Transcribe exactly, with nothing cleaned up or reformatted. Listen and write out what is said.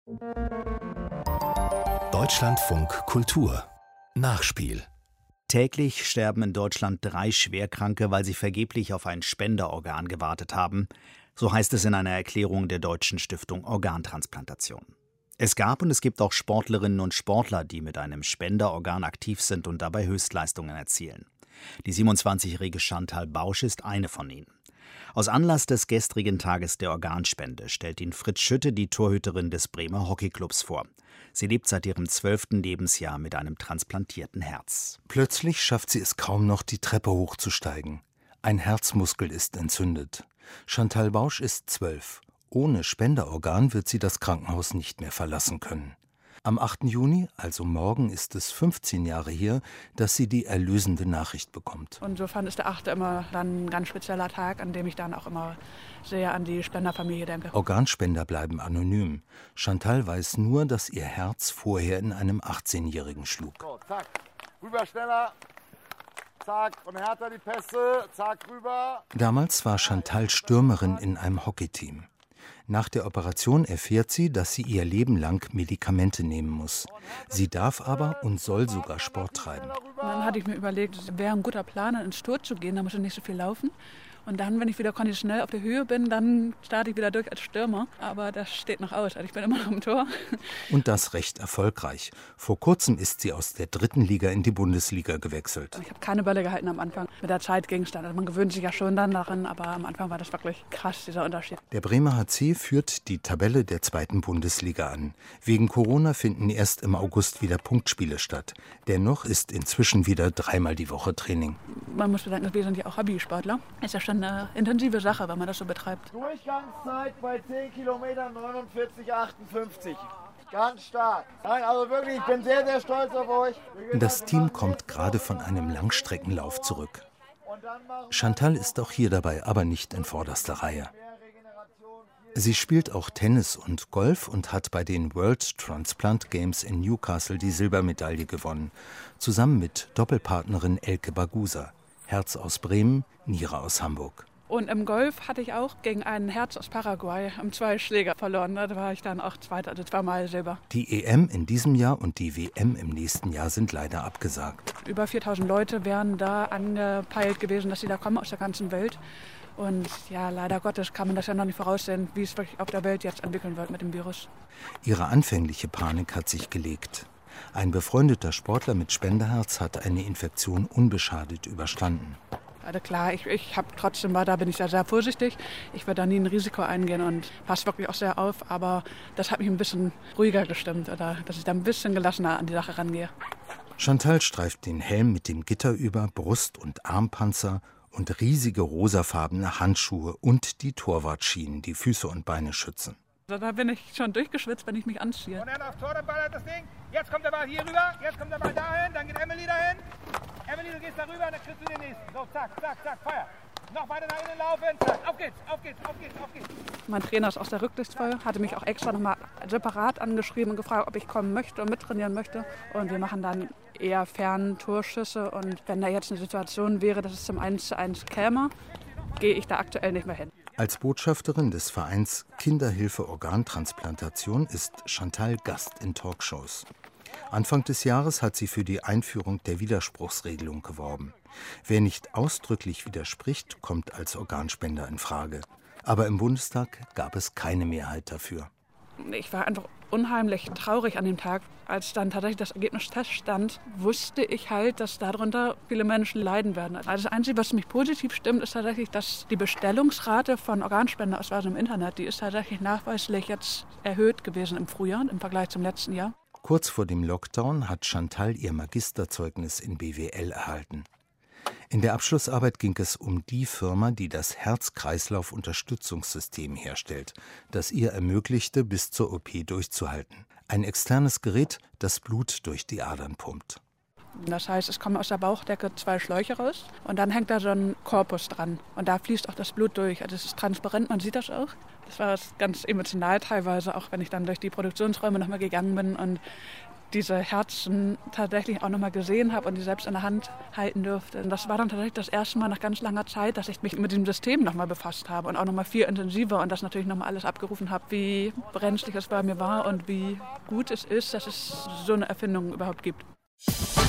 Deutschlandfunk Kultur Nachspiel. Täglich sterben in Deutschland drei Schwerkranke, weil sie vergeblich auf ein Spenderorgan gewartet haben. So heißt es in einer Erklärung der Deutschen Stiftung Organtransplantation. Es gab und es gibt auch Sportlerinnen und Sportler, die mit einem Spenderorgan aktiv sind und dabei Höchstleistungen erzielen. Die siebenundzwanzigjährige Chantal Bausch ist eine von ihnen. Aus Anlass des gestrigen Tages der Organspende stellt Ihnen Fritz Schütte die Torhüterin des Bremer Hockeyclubs vor. Sie lebt seit ihrem zwölften Lebensjahr mit einem transplantierten Herz. Plötzlich schafft sie es kaum noch, die Treppe hochzusteigen. Ein Herzmuskel ist entzündet. Chantal Bausch ist zwölf. Ohne Spenderorgan wird sie das Krankenhaus nicht mehr verlassen können. Am achten Juni, also morgen, ist es fünfzehn Jahre her, dass sie die erlösende Nachricht bekommt. Und insofern ist der achte immer dann ein ganz spezieller Tag, an dem ich dann auch immer sehr an die Spenderfamilie denke. Organspender bleiben anonym. Chantal weiß nur, dass ihr Herz vorher in einem achtzehnjährigen schlug. So, zack, rüber schneller. Zack, von härter die Pässe, zack, rüber. Damals war Chantal Stürmerin in einem Hockeyteam. Nach der Operation erfährt sie, dass sie ihr Leben lang Medikamente nehmen muss. Sie darf aber und soll sogar Sport treiben. Und dann hatte ich mir überlegt, es wäre ein guter Plan, ins Sturz zu gehen, da muss ich nicht so viel laufen. Und dann, wenn ich wieder konditionell auf der Höhe bin, dann starte ich wieder durch als Stürmer. Aber das steht noch aus, also ich bin immer noch im Tor. Und das recht erfolgreich. Vor kurzem ist sie aus der dritten Liga in die Bundesliga gewechselt. Ich habe keine Bälle gehalten am Anfang. Mit der Zeit ging es dann. Also man gewöhnt sich ja schon dann daran, aber am Anfang war das wirklich krass, dieser Unterschied. Der Bremer H C führt die Tabelle der zweiten Bundesliga an. Wegen Corona finden erst im August wieder Punktspiele statt. Dennoch ist inzwischen wieder dreimal die Woche Training. Man muss bedenken, wir sind ja auch Hobbysportler. Ist ja schon eine intensive Sache, wenn man das so betreibt. Durchgangszeit bei zehn Kilometern neunundvierzig achtundfünfzig. Ganz stark. Nein, also wirklich, ich bin sehr, sehr stolz auf euch. Das Team kommt gerade von einem Langstreckenlauf zurück. Chantal ist auch hier dabei, aber nicht in vorderster Reihe. Sie spielt auch Tennis und Golf und hat bei den World Transplant Games in Newcastle die Silbermedaille gewonnen. Zusammen mit Doppelpartnerin Elke Bagusa. Herz aus Bremen, Niere aus Hamburg. Und im Golf hatte ich auch gegen einen Herz aus Paraguay im Zweischläger verloren. Da war ich dann auch Zweiter, also zweimal Silber. Die E M in diesem Jahr und die W M im nächsten Jahr sind leider abgesagt. Über viertausend Leute wären da angepeilt gewesen, dass sie da kommen aus der ganzen Welt. Und ja, leider Gottes kann man das ja noch nicht voraussehen, wie es wirklich auf der Welt jetzt entwickeln wird mit dem Virus. Ihre anfängliche Panik hat sich gelegt. Ein befreundeter Sportler mit Spenderherz hat eine Infektion unbeschadet überstanden. Also klar, ich, ich habe trotzdem, da bin ich ja sehr vorsichtig. Ich werde da nie ein Risiko eingehen und passe wirklich auch sehr auf. Aber das hat mich ein bisschen ruhiger gestimmt, oder dass ich da ein bisschen gelassener an die Sache rangehe. Chantal streift den Helm mit dem Gitter über, Brust- und Armpanzer und riesige rosafarbene Handschuhe und die Torwartschienen, die Füße und Beine schützen. Also da bin ich schon durchgeschwitzt, wenn ich mich anziehe. Und dann auf Tor, dann ballert das Ding. Jetzt kommt der Ball hier rüber, jetzt kommt der Ball dahin, dann geht Emily dahin. Emily, du gehst da rüber, dann kriegst du den nächsten. So, zack, zack, zack, Feuer. Noch weiter nach innen laufen, zack, auf geht's, auf geht's, auf geht's, auf geht's. Mein Trainer ist aus der Rücklistsfeuer, hatte mich auch extra nochmal separat angeschrieben und gefragt, ob ich kommen möchte und mittrainieren möchte. Und wir machen dann eher fern Torschüsse. Und wenn da jetzt eine Situation wäre, dass es zum eins zu eins käme, gehe ich da aktuell nicht mehr hin. Als Botschafterin des Vereins Kinderhilfe Organtransplantation ist Chantal Gast in Talkshows. Anfang des Jahres hat sie für die Einführung der Widerspruchsregelung geworben. Wer nicht ausdrücklich widerspricht, kommt als Organspender in Frage. Aber im Bundestag gab es keine Mehrheit dafür. Ich war einfach unheimlich traurig an dem Tag. Als dann tatsächlich das Ergebnis feststand, wusste ich halt, dass darunter viele Menschen leiden werden. Also das Einzige, was mich positiv stimmt, ist tatsächlich, dass die Bestellungsrate von Organspendeausweisen im Internet, die ist tatsächlich nachweislich jetzt erhöht gewesen im Frühjahr im Vergleich zum letzten Jahr. Kurz vor dem Lockdown hat Chantal ihr Magisterzeugnis in B W L erhalten. In der Abschlussarbeit ging es um die Firma, die das Herz-Kreislauf-Unterstützungssystem herstellt, das ihr ermöglichte, bis zur O P durchzuhalten. Ein externes Gerät, das Blut durch die Adern pumpt. Das heißt, es kommen aus der Bauchdecke zwei Schläuche raus und dann hängt da so ein Korpus dran. Und da fließt auch das Blut durch. Also es ist transparent, man sieht das auch. Das war ganz emotional teilweise, auch wenn ich dann durch die Produktionsräume nochmal gegangen bin und diese Herzen tatsächlich auch nochmal gesehen habe und die selbst in der Hand halten durfte. Und das war dann tatsächlich das erste Mal nach ganz langer Zeit, dass ich mich mit diesem System nochmal befasst habe und auch nochmal viel intensiver und das natürlich nochmal alles abgerufen habe, wie brenzlig es bei mir war und wie gut es ist, dass es so eine Erfindung überhaupt gibt.